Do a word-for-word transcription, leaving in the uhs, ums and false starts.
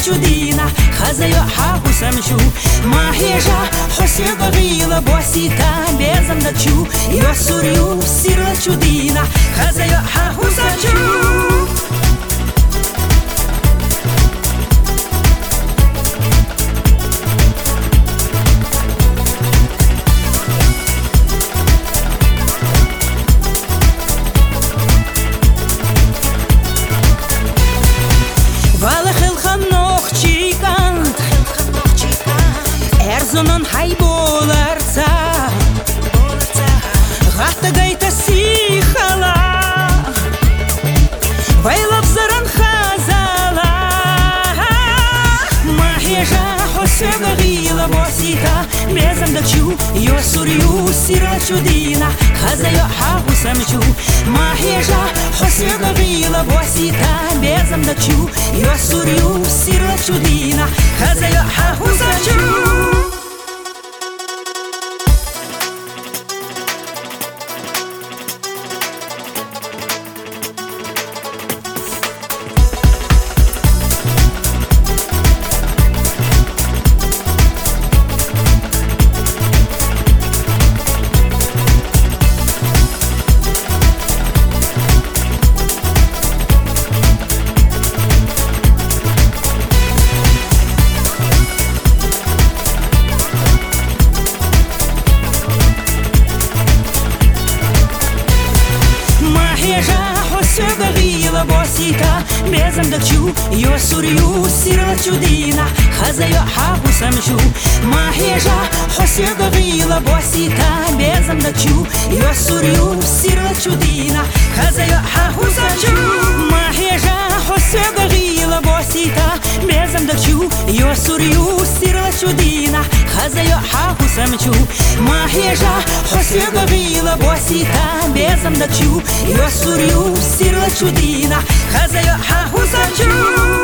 ciudina Хазаю хаху самчу Махежа хосе багила босита Безам дачу Йо сурю сирла чудина Хазаю хаху самчу Erzunon hay bolarsa Gata gaita sikhala Vaylab zaran khazala Maheja hosega gila bosita Bezam dachu Yo suryu sirla chudina Khazayo hahu samchu Maheja hosega gila bosita Bezam dachu Yo suryu sirla chudina Khazayo hahu samchu Hosega gila bosita Bezam dachu Yo suryu sirla chudina Khazayo hahu samchu Maheja hosega gila bosita Bezam dachu Yo suryu sirla chudina Khazayo hahu samchu Maheja hosega gila bosita Bezam dachu Yo suryu sirla chudina Khazayo hahu samchu Maheja hosega gila bosita Bezam dachu Yo suryu sirla chudina Khazayo hahu samchu